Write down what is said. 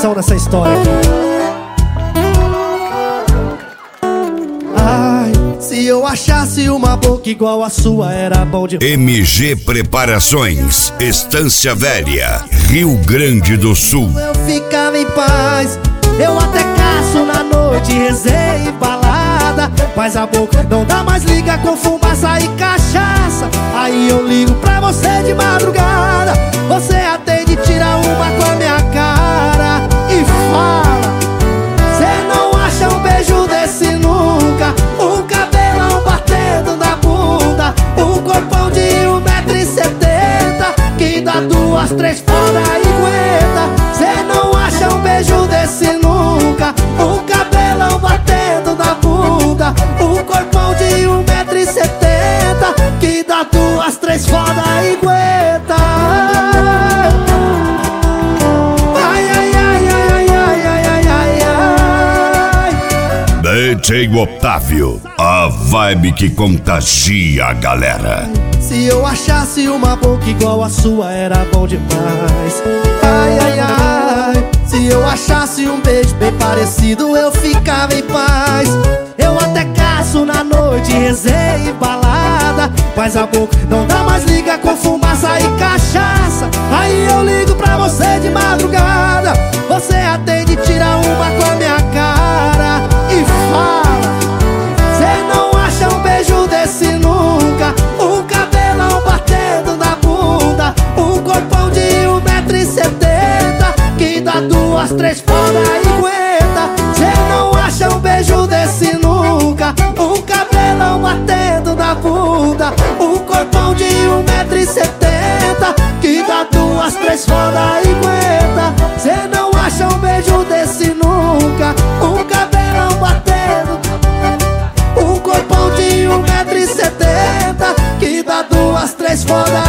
atenção nessa história aqui. Ai, se eu achasse uma boca igual a sua, era bom de... MG Preparações, Estância Velha, Rio Grande do Sul. Eu ficava em paz, eu até caço na noite, rezei balada, mas a boca não dá mais, liga com fumaça e cachaça. Aí eu ligo pra você de madrugada, você atende, tira uma com a minha cara e fala: cê não acha um beijo desse nunca, um cabelão batendo na bunda, um corpão de 1,70 m que dá 2, 3 foda e aguenta. Cê não acha um beijo desse nunca, um cabelão batendo na bunda, um corpão de 1,70 m que dá 2, 3 foda e aguenta. Ai, ai, ai, ai, ai, ai, ai, ai, ai. DJ Otávio, a vibe que contagia a galera. Se eu achasse uma boca igual a sua, era bom demais. Ai, ai, ai. Se eu achasse um beijo bem parecido, eu ficava em paz. Eu até caço na noite, rezei balada, mas a boca não dá mais, liga com fumaça e cachaça. Aí eu ligo pra você de madrugada, você atende, tira uma com a minha cara e fala: cê não acha um beijo desse nunca, um cabelão batendo na bunda, um corpão de 1,70 m que dá 2, 3 foda e aguenta. Cê não acha um beijo desse nunca, um cabelão batendo na bunda, um corpão de 1,70 m que dá 2, 3 foda e aguenta. Cê não acha um beijo desse nunca, um cabelão batendo, um corpão de 1,70 m que dá 2, 3 foda